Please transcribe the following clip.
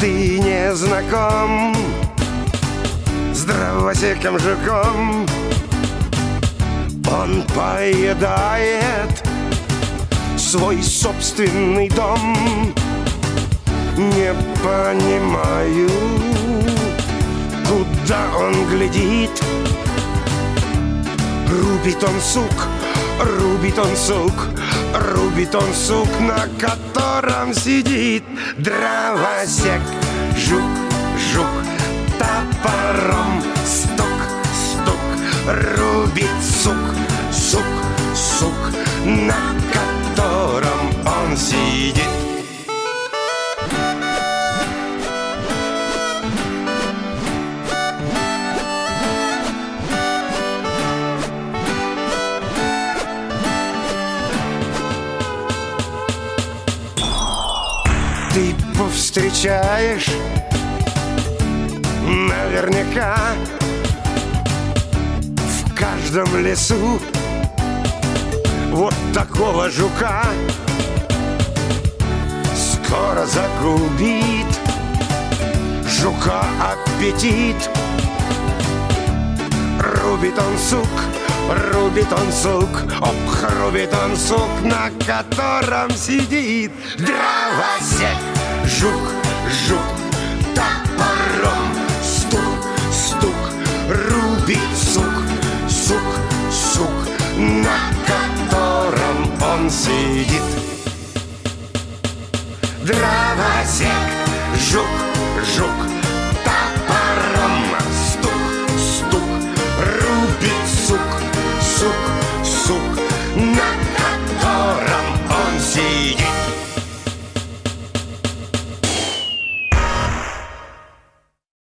ты не знаком с дровосеком жуком. Он поедает свой собственный дом. Не понимаю, куда он глядит. Рубит он сук, рубит он сук, рубит он сук, на котором сидит дровосек. Жук, жук, топором стук, стук, рубит сук, сук, сук, на котором он сидит. Ты повстречаешь наверняка в каждом лесу вот такого жука. Скоро загубит жука аппетит. Рубит он сук, рубит он сук, ох, рубит он сук, на котором сидит дровосек. Жук, жук, топором стук, стук, рубит сук, сук, сук, на котором он сидит. Дровосек, жук, жук, топором стук, стук, рубит сук, сук, сук, на